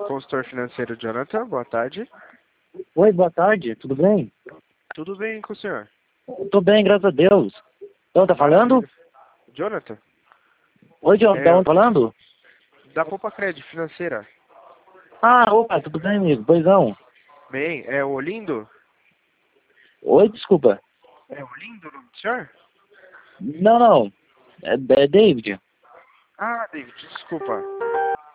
Consultor financeiro Jonathan, boa tarde. Oi, boa tarde, tudo bem? Tudo bem com o senhor? Tô bem, graças a Deus. Então, tá falando? Jonathan, Oi, John, É, tá onde falando? da Poupa Crédito Financeira. Ah, opa, tudo bem, amigo? Pois não. Bem, é o Olindo? Oi, desculpa. É o Olindo o nome do senhor? Não, não. É David. Ah, David, desculpa.